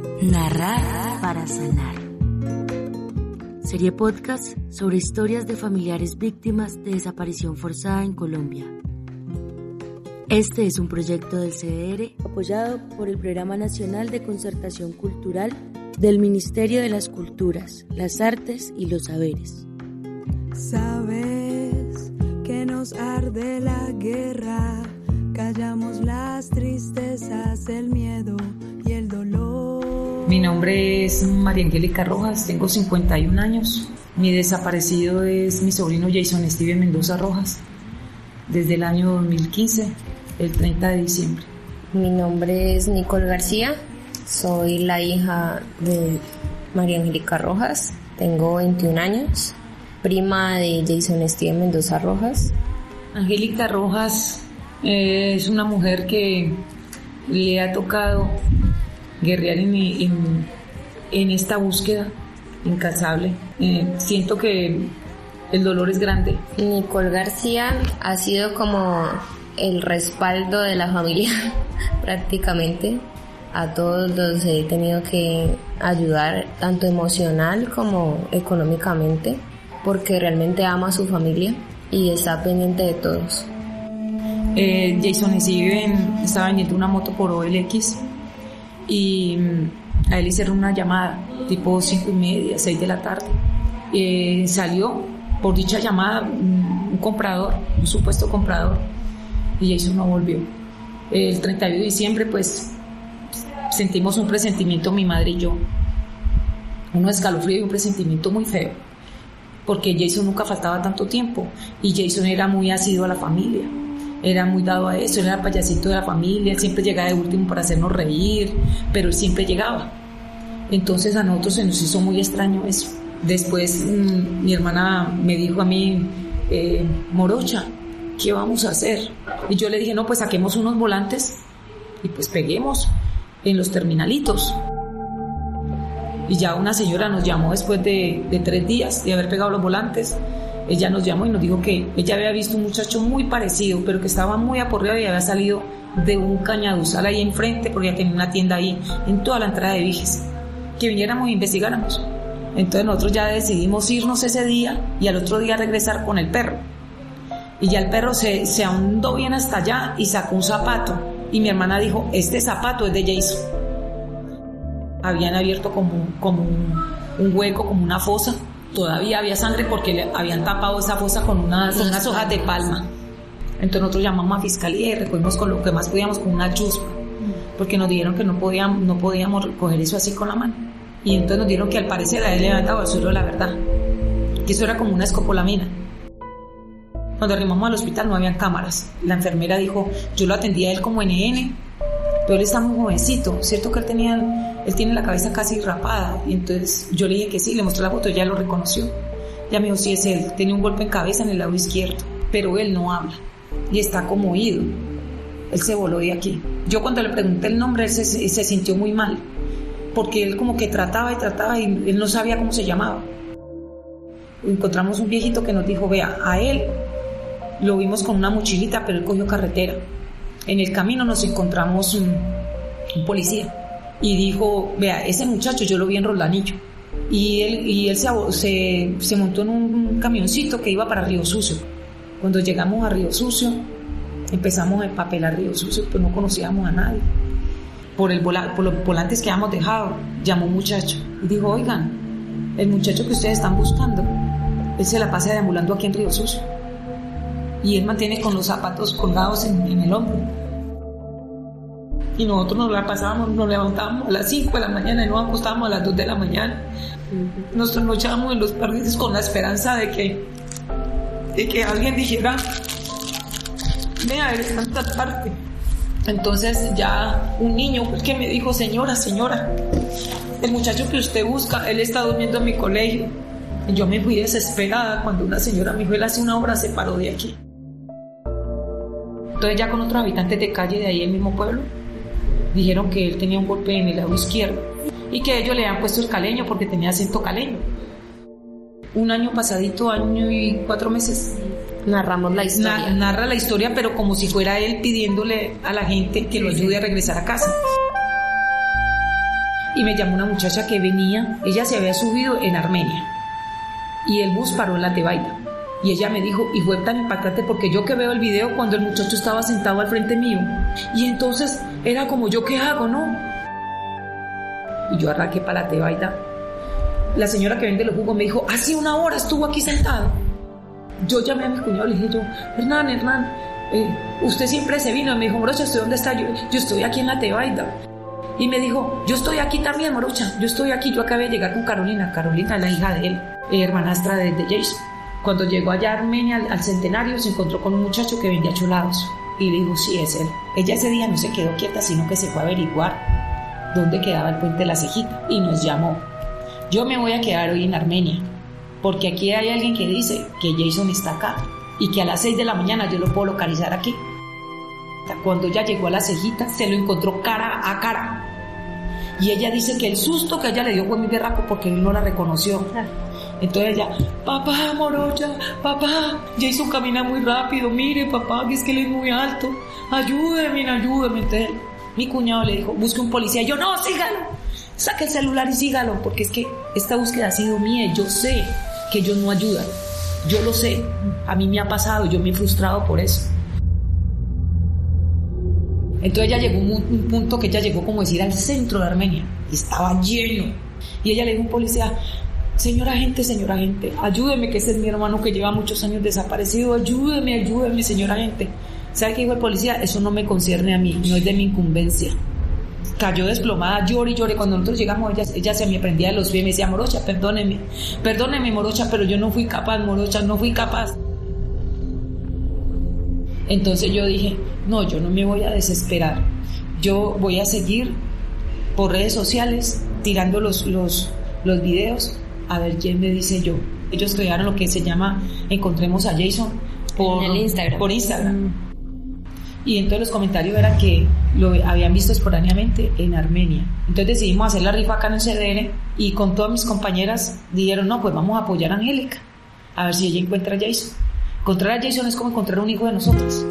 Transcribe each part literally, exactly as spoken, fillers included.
Narrar para sanar. Serie podcast sobre historias de familiares víctimas de desaparición forzada en Colombia. Este es un proyecto del C D R apoyado por el Programa Nacional de Concertación Cultural del Ministerio de las Culturas, las Artes y los Saberes. Sabes que nos arde la guerra, callamos las tristezas, el miedo y el dolor. Mi nombre es María Angélica Rojas, tengo cincuenta y un años. Mi desaparecido es mi sobrino Jason Steven Mendoza Rojas, desde el año dos mil quince, el treinta de diciembre. Mi nombre es Nicole García, soy la hija de María Angélica Rojas, tengo veintiún años, prima de Jason Steven Mendoza Rojas. Angélica Rojas eh, es una mujer que le ha tocado guerrear en, en, en esta búsqueda incansable. Eh, siento que el dolor es grande. Nicole García ha sido como el respaldo de la familia prácticamente. A todos los he tenido que ayudar tanto emocional como económicamente, porque realmente ama a su familia y está pendiente de todos. Eh, Jason Steven estaba vendiendo una moto por O L X y a él hicieron una llamada tipo cinco y media, seis de la tarde. Eh, salió por dicha llamada un, un comprador, un supuesto comprador, y Jason no volvió. El treinta y uno de diciembre pues sentimos un presentimiento, mi madre y yo, un escalofrío y un presentimiento muy feo, porque Jason nunca faltaba tanto tiempo y Jason era muy asiduo a la familia. Era muy dado a eso, era el payasito de la familia, él siempre llegaba de último para hacernos reír, pero él siempre llegaba. Entonces a nosotros se nos hizo muy extraño eso. Después mmm, mi hermana me dijo a mí, eh, Morocha, ¿qué vamos a hacer? Y yo le dije, no, pues saquemos unos volantes y pues peguemos en los terminalitos. Y ya una señora nos llamó después de, de tres días de haber pegado los volantes. Ella nos llamó y nos dijo que ella había visto un muchacho muy parecido, pero que estaba muy aporreado y había salido de un cañaduzal ahí enfrente, porque ya tenía una tienda ahí en toda la entrada de Viges, que viniéramos e investigáramos. Entonces nosotros ya decidimos irnos ese día y al otro día regresar con el perro. Y ya el perro se, se ahondó bien hasta allá y sacó un zapato. Y mi hermana dijo, este zapato es de Jason. Habían abierto como, como un, un hueco, como una fosa. Todavía había sangre porque le habían tapado esa fosa con unas, con unas hojas de palma. Entonces nosotros llamamos a fiscalía y recogimos con lo que más podíamos, con una chuspa, porque nos dijeron que no podíamos, no podíamos recoger eso así con la mano. Y entonces nos dijeron que al parecer a él le habían dado el suelo de la verdad, que eso era como una escopolamina. Cuando arrimamos al hospital no habían cámaras. La enfermera dijo, yo lo atendía a él como N N, pero él está muy jovencito, cierto que él tenía, él tiene la cabeza casi rapada. Y entonces yo le dije que sí, le mostré la foto, ella lo reconoció. Ya me dijo, sí es él, tenía un golpe en cabeza en el lado izquierdo, pero él no habla y está como oído. Él se voló de aquí. Yo cuando le pregunté el nombre, él se, se sintió muy mal, porque él como que trataba y trataba y él no sabía cómo se llamaba. Encontramos un viejito que nos dijo, vea, a él lo vimos con una mochilita, pero él cogió carretera. En el camino nos encontramos un, un policía y dijo, vea, ese muchacho yo lo vi en Rolanillo. Y él, y él se, se, se montó en un camioncito que iba para Río Sucio. Cuando llegamos a Río Sucio, empezamos a empapelar Río Sucio, pues no conocíamos a nadie. Por, el vola, por los volantes que habíamos dejado, llamó un muchacho y dijo, oigan, el muchacho que ustedes están buscando, él se la pasa deambulando aquí en Río Sucio. Y él mantiene con los zapatos colgados en, en el hombro. Y nosotros nos la pasábamos, nos levantábamos a las cinco de la mañana y nos acostábamos a las dos de la mañana. Uh-huh. Nos trasnochábamos en los parques con la esperanza de que, de que alguien dijera, vea, él está en tal parte. Entonces ya un niño que me dijo, señora, señora, el muchacho que usted busca, él está durmiendo en mi colegio. Y yo me fui desesperada cuando una señora me dijo, él hace una hora se paró de aquí. Entonces ya con otros habitantes de calle de ahí, el mismo pueblo, dijeron que él tenía un golpe en el lado izquierdo y que ellos le habían puesto el caleño porque tenía acento caleño. Un año pasadito, año y cuatro meses, narramos la historia. Na- narra la historia, pero como si fuera él pidiéndole a la gente que lo ayude a regresar a casa. y me llamó una muchacha que venía, ella se había subido en Armenia y el bus paró en la Tebaida y ella me dijo, y fue tan impactante porque yo que veo el video cuando el muchacho estaba sentado al frente mío y entonces era como, ¿yo qué hago, no? Y yo arranqué para la Tebaida. La señora que vende los jugos me dijo, hace una hora estuvo aquí sentado. Yo llamé a mi cuñado y le dije yo, Hernán, Hernán, eh, usted siempre se vino. Y me dijo, Morocha, ¿usted dónde está? Yo, yo estoy aquí en la Tebaida. Y me dijo, yo estoy aquí también, Morocha, yo estoy aquí. Yo acabé de llegar con Carolina. Carolina es la hija de él, eh, hermanastra de, de Jason. Cuando llegó allá a Armenia, al, al centenario, se encontró con un muchacho que vendía cholados. Y le dijo, sí, es él. Ella ese día no se quedó quieta, sino que se fue a averiguar dónde quedaba el puente de la Cejita. Y nos llamó. Yo me voy a quedar hoy en Armenia, porque aquí hay alguien que dice que Jason está acá y que a las seis de la mañana yo lo puedo localizar aquí. Cuando ella llegó a la Cejita, se lo encontró cara a cara. Y ella dice que el susto que ella le dio fue muy berraco porque él no la reconoció. Entonces ella, papá, Morocha, papá, Jason camina muy rápido, mire, papá, que es que él es muy alto, ayúdeme, ayúdeme. Entonces mi cuñado le dijo, busque un policía. Y yo, no, sígalo. Saque el celular y sígalo, porque es que esta búsqueda ha sido mía. Yo sé que ellos no ayudan. Yo lo sé. A mí me ha pasado. Yo me he frustrado por eso. Entonces ella llegó a un, un punto que ella llegó, como decir, al centro de Armenia. Y estaba lleno. Y ella le dijo a un policía, señor agente, señor agente, ayúdeme, que ese es mi hermano que lleva muchos años desaparecido. Ayúdeme, ayúdeme, señor agente. ¿Sabe qué dijo el policía? Eso no me concierne a mí. No es de mi incumbencia. Cayó desplomada, lloré y lloré. Cuando nosotros llegamos, ella, ella se me prendía de los pies y me decía, Morocha, perdóneme, perdóneme, Morocha, pero yo no fui capaz, Morocha, no fui capaz. Entonces yo dije, no, yo no me voy a desesperar. Yo voy a seguir por redes sociales tirando los, los, los videos a ver quién me dice yo. Ellos crearon lo que se llama Encontremos a Jason por en el Instagram. Por Instagram. Y entonces los comentarios eran que lo habían visto esporádicamente en Armenia. Entonces decidimos hacer la rifa acá en el C D N y con todas mis compañeras dijeron, no, pues vamos a apoyar a Angélica, a ver si ella encuentra a Jason. Encontrar a Jason es como encontrar un hijo de nosotros.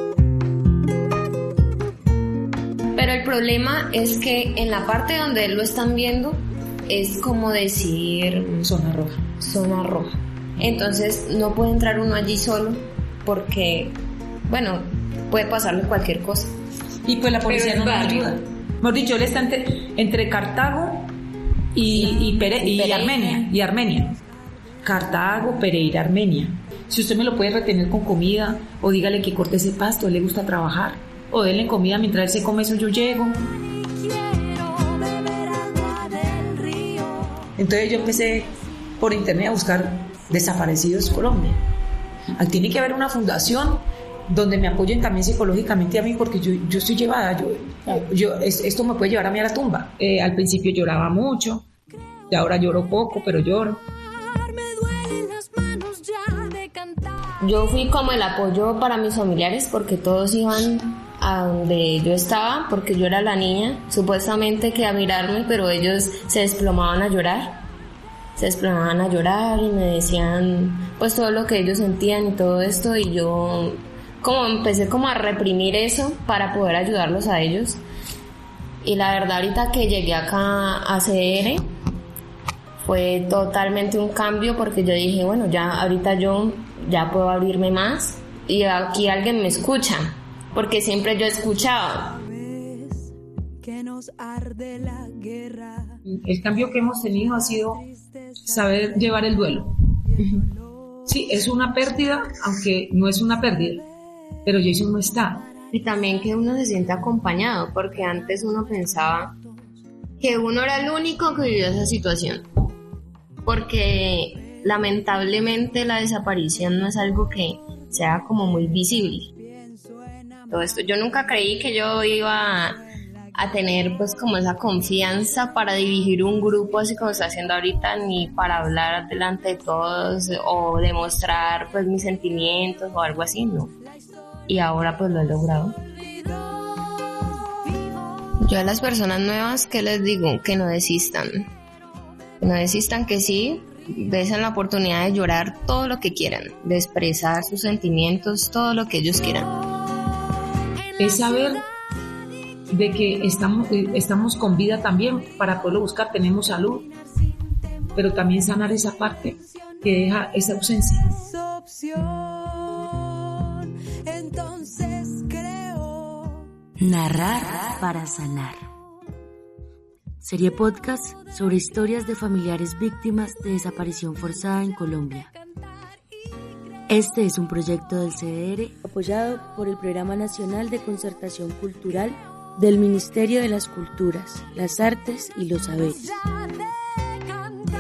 Pero el problema es que en la parte donde él lo están viendo es como decir zona roja. Zona roja. Entonces no puede entrar uno allí solo porque, bueno, puede pasarle cualquier cosa. Y pues la policía no nos ayuda. Mejor dicho, él está entre, entre Cartago y, sí. y, Pere, y, y Armenia. Y Armenia. Cartago, Pereira, Armenia. Si usted me lo puede retener con comida, o dígale que corte ese pasto, a él le gusta trabajar, o denle comida mientras él se come eso, yo llego. Entonces yo empecé por internet a buscar desaparecidos Colombia. Tiene que haber una fundación donde me apoyen también psicológicamente a mí, porque yo, yo estoy llevada, yo, yo, esto me puede llevar a mí a la tumba. Eh, al principio lloraba mucho, y ahora lloro poco, pero lloro. Yo fui como el apoyo para mis familiares porque todos iban a donde yo estaba, porque yo era la niña, supuestamente que a mirarme, pero ellos se desplomaban a llorar. Se desplomaban a llorar y me decían pues todo lo que ellos sentían y todo esto, y yo como empecé como a reprimir eso para poder ayudarlos a ellos. Y la verdad ahorita que llegué acá a C D R fue totalmente un cambio, porque yo dije, bueno, ya ahorita yo ya puedo abrirme más y aquí alguien me escucha, porque siempre yo escuchaba. El cambio que hemos tenido ha sido saber llevar el duelo. Sí, es una pérdida, aunque no es una pérdida, pero Jason no está. Y también que uno se siente acompañado, porque antes uno pensaba que uno era el único que vivía esa situación, porque lamentablemente la desaparición no es algo que sea como muy visible. Todo esto, yo nunca creí que yo iba a, a tener pues como esa confianza para dirigir un grupo así como está haciendo ahorita, ni para hablar delante de todos o demostrar pues mis sentimientos o algo así, no. Y ahora pues lo he logrado. Yo a las personas nuevas, ¿qué les digo? Que no desistan. Que no desistan, que sí, desen la oportunidad de llorar todo lo que quieran, de expresar sus sentimientos, todo lo que ellos quieran. Es saber de que estamos, estamos con vida también para poderlo buscar, tenemos salud, pero también sanar esa parte que deja esa ausencia. Narrar para sanar. Serie podcast sobre historias de familiares víctimas de desaparición forzada en Colombia. Este es un proyecto del C D R apoyado por el Programa Nacional de Concertación Cultural del Ministerio de las Culturas, las Artes y los Saberes.